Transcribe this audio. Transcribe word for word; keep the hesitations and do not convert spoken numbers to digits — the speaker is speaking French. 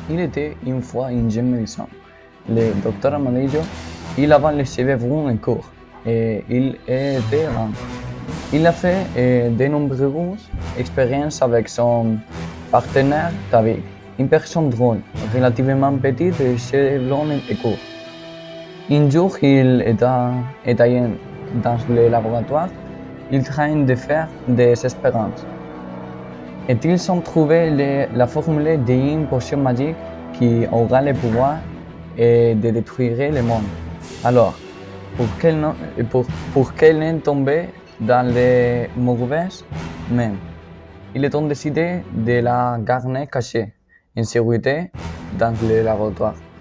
Il était une fois un jeune médecin. Le docteur Amarillo, il avait les cheveux bruns et courts, et il était lent. Il a fait euh, de nombreuses expériences avec son partenaire David, une personne drôle, relativement petite et cheveux blonds et courts. Un jour, il était dans le laboratoire, il train de faire des expériences. Et ils ont trouvé le, la formule d'une potion magique qui aura le pouvoir eh, de détruire le monde. Alors, pour qu'elle ne, pour, pour qu'elle ne tombe dans les mauvaises mains, ils ont décidé de la garder cachée, en sécurité, dans le laboratoire.